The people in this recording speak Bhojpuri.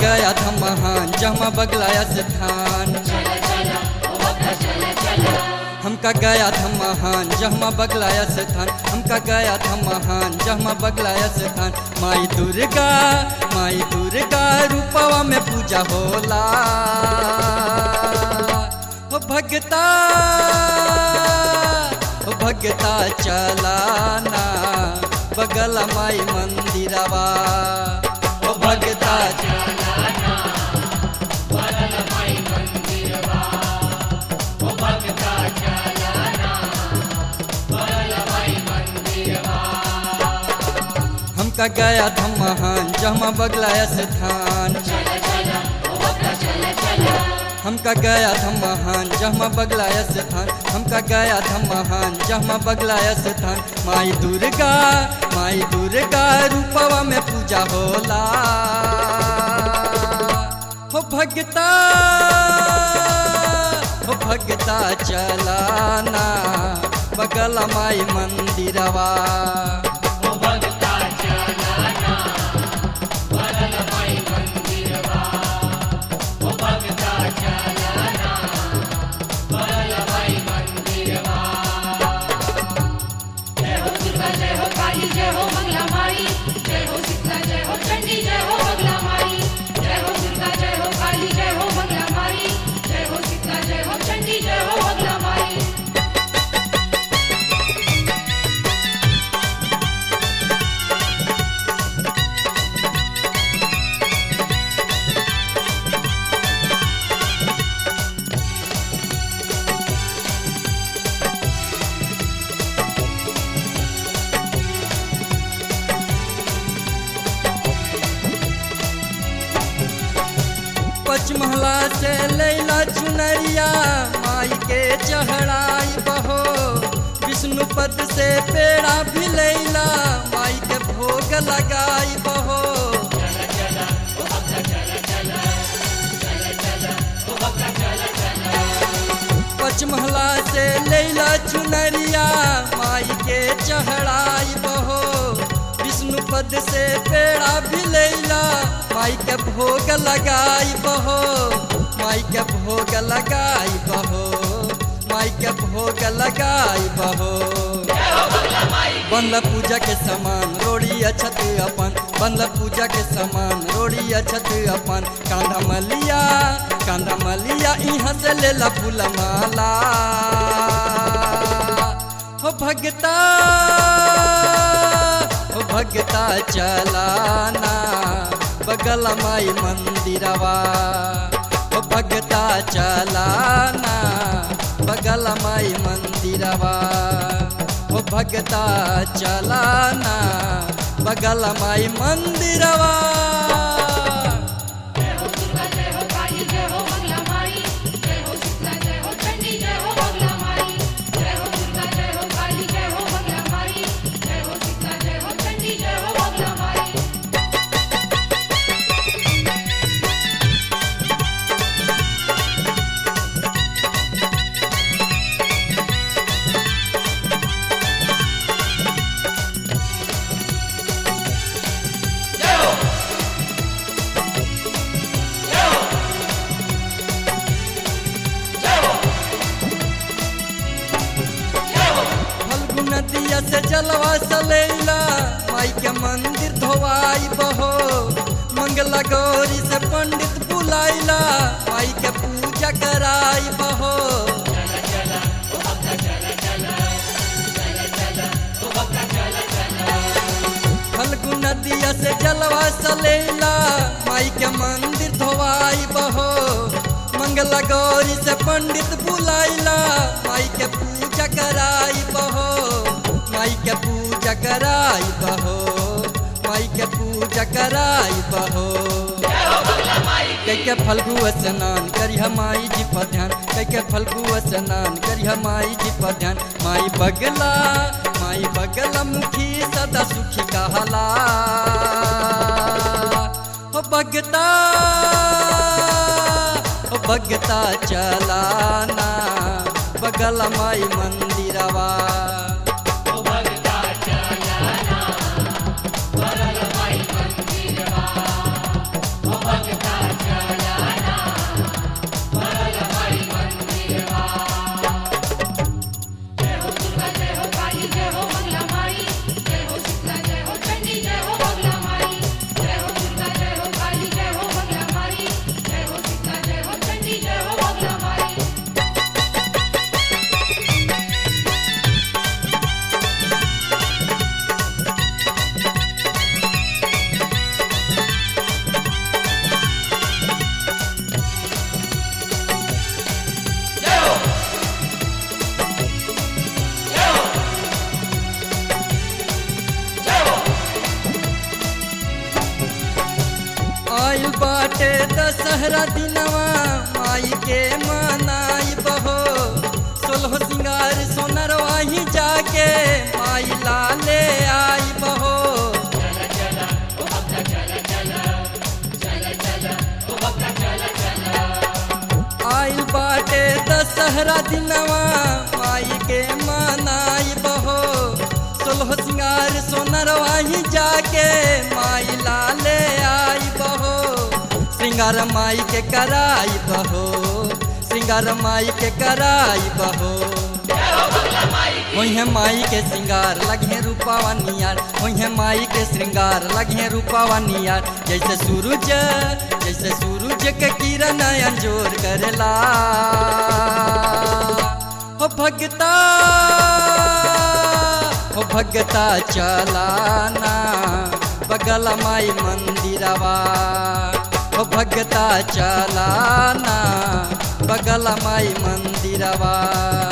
गया था महान जहाँ बगलाया स्थान। हमका गया था महान जहाँ बगलाया स्थान, हमका गया था महान जहाँ बगलाया स्थान। माई दुर्गा रूपवा में पूजा होला। हो भगता चलाना बगल माई मंदिरवा। हो भगता चलाना बगल माई मंदिरवा। हो भगता चलाना बगल माई मंदिरवा। हमका गया था महान जहाँ बगलाया स्थान। हमका गया था महान जहाँ बगलाया स्थान, हमका गया था महान जहाँ बगलाया स्थान। माई दुर्गा रूपवा में पूजा होला। हो भगता चलाना बगल माई मंदिरवा। हो भगता चलाना बगल माई मंदिरवा। हो भगता चलाना बगल माई मंदिरवा। जय हो दुर्गा जय हो काली जय हो मंगला माई, जय हो शीतला जय हो चंडी जय हो बगला माई। जय हो दुर्गा जय हो काली जय हो मंगला माई, जय हो शीतला जय हो चंडी जय हो बगला माई। पचमहला से लैला चुनरिया माई के चढ़ाई बहो। विष्णुपद से पेड़ा भी लैला माई के भोग लगाई बहो। पचमहला से लैला चुनरिया माई के चढ़ाई बहो। विष्णुपद से पेड़ा भी लैला माई के भोग लगाई बहो। माई के भोग लगाई बहो। माई के भोग लगाई बहो। बंद पूजा के समान रोड़ी अछत अपन, बंद पूजा के समान रोड़ी अछत अपन। कांधा मलिया यहाँ से लेला फूल माला। हो भगता चलाना बगल माई मंदिरवा। हो भगता चलाना बगल माई मंदिरवा। हो भगता चलाना बगल माई मंदिरवा। जय हो दुर्गा जय हो काली जय हो मंगला माई, जय हो शीतला जय हो चंडी जय हो बगला माई। जय हो दुर्गा जय हो काली जय हो मंगला माई, जय हो शीतला जय हो चंडी जय हो बगला माई। नदिया से जलवा सलैला माई के मंदिर धोवाई बहो। मंगला गौरी से पंडित बुलाइला माई के पूजा कराई बहो। फल्गु नदिया से जलवा सलैला माई के मंदिर धोवाई बहो। मंगला गौरी से पंडित बुलाइला माई के पूजा कराई बहो। माई के पूजा कराई बहो। माई के पूजा कराई बहो। कैके फल्गु स्नान करिह माई जी पर ध्यान, कैके फल्गु स्नान करिह माई जी पर ध्यान। माई बगला मुखी सदा सुखी कहला। हो भगता चलाना बगल माई मंदिरवा। हो भगता चलाना बगल माई मंदिरवा। हो भगता दशहरा दिनवा माई के मनाई बहो 16 सिंगार सोनर वहीं जाके माई लाले आई बहो आइल बाटे दशहरा दिनवा माई के मनाई बहो 16 सिंगार सोनर वहीं जाके माई लाले आई बहो श्रृंगार माई के कराई बहो श्रृंगार माई के कराई बहो वही माई के श्रृंगार लगे रूपावा नियार वही माई के श्रृंगार लगे रूपावा नियार जैसे सूरज के किरण अंजोर करेला हो भगता चलाना बगल माई मंदिरवा हो भगता चलाना बगल माई मंदिरवा